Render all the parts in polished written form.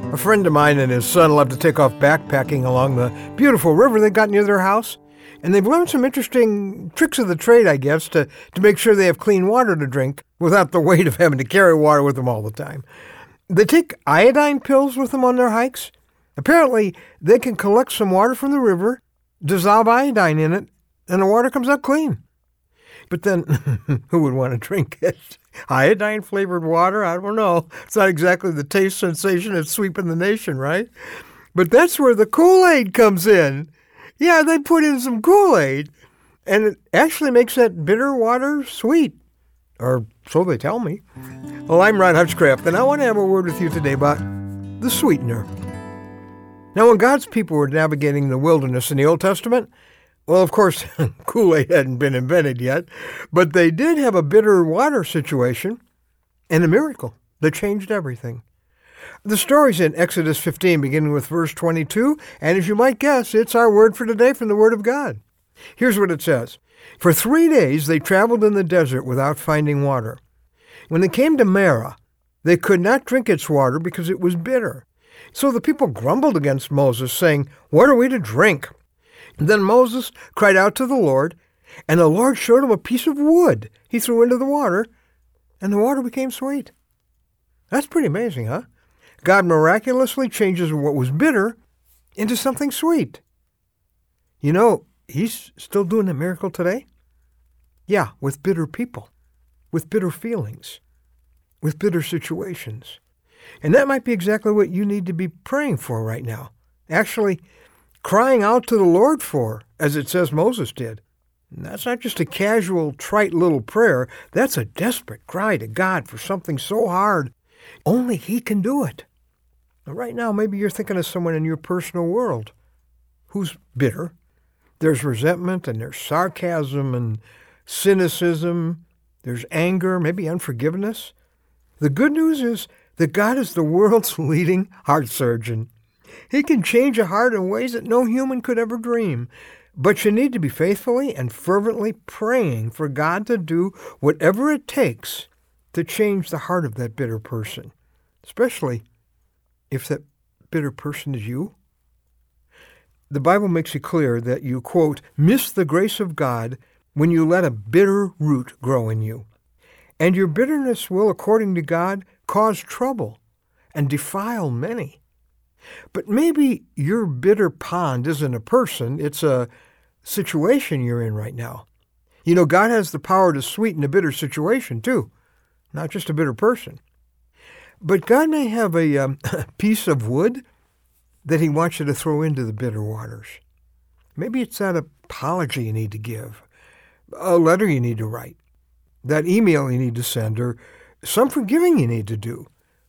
A friend of mine and his son love to take off backpacking along the beautiful river they got near their house. And they've learned some interesting tricks of the trade, I guess, to make sure they have clean water to drink without the weight of having to carry water with them all the time. They take iodine pills with them on their hikes. Apparently, they can collect some water from the river, dissolve iodine in it, and the water comes out clean. But then, who would want to drink it? Iodine-flavored water? I don't know. It's not exactly the taste sensation that's sweeping the nation, right? But that's where the Kool-Aid comes in. Yeah, they put in some Kool-Aid, and it actually makes that bitter water sweet. Or so they tell me. Well, I'm Ron Hutchcraft, and I want to have a word with you today about the sweetener. Now, when God's people were navigating the wilderness in the Old Testament, well, of course, Kool-Aid hadn't been invented yet, but they did have a bitter water situation and a miracle that changed everything. The story's in Exodus 15, beginning with verse 22, and as you might guess, it's our word for today from the Word of God. Here's what it says. For 3 days they traveled in the desert without finding water. When they came to Marah, they could not drink its water because it was bitter. So the people grumbled against Moses, saying, "What are we to drink?" Then Moses cried out to the Lord, and the Lord showed him a piece of wood he threw into the water, and the water became sweet. That's pretty amazing, huh? God miraculously changes what was bitter into something sweet. You know, He's still doing a miracle today? Yeah, with bitter people, with bitter feelings, with bitter situations. And that might be exactly what you need to be praying for right now. Actually, crying out to the Lord for, as it says Moses did. And that's not just a casual, trite little prayer. That's a desperate cry to God for something so hard. Only He can do it. Now, right now, maybe you're thinking of someone in your personal world who's bitter. There's resentment and there's sarcasm and cynicism. There's anger, maybe unforgiveness. The good news is that God is the world's leading heart surgeon. He can change a heart in ways that no human could ever dream. But you need to be faithfully and fervently praying for God to do whatever it takes to change the heart of that bitter person, especially if that bitter person is you. The Bible makes it clear that you, quote, miss the grace of God when you let a bitter root grow in you. And your bitterness will, according to God, cause trouble and defile many. But maybe your bitter pond isn't a person, it's a situation you're in right now. You know, God has the power to sweeten a bitter situation too, not just a bitter person. But God may have a piece of wood that He wants you to throw into the bitter waters. Maybe it's that apology you need to give, a letter you need to write, that email you need to send, or some forgiving you need to do,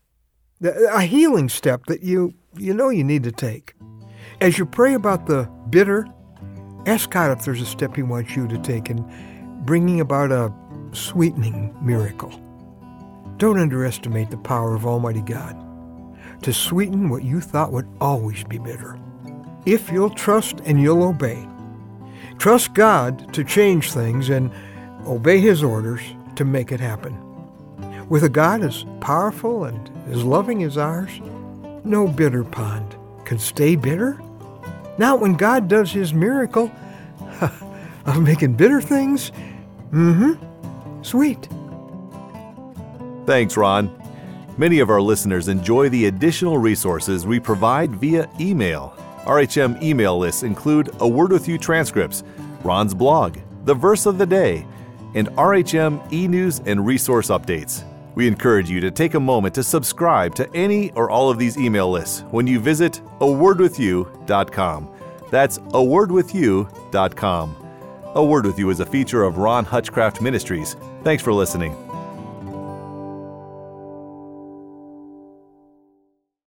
a healing step that you know you need to take. As you pray about the bitter, ask God if there's a step He wants you to take in bringing about a sweetening miracle. Don't underestimate the power of Almighty God to sweeten what you thought would always be bitter. If you'll trust and you'll obey. Trust God to change things and obey His orders to make it happen. With a God as powerful and as loving as ours, no bitter pond can stay bitter. Not when God does His miracle of making bitter things, sweet. Thanks, Ron. Many of our listeners enjoy the additional resources we provide via email. RHM email lists include A Word With You transcripts, Ron's blog, the verse of the day, and RHM e-news and resource updates. We encourage you to take a moment to subscribe to any or all of these email lists when you visit awordwithyou.com. That's awordwithyou.com. A Word With You is a feature of Ron Hutchcraft Ministries. Thanks for listening.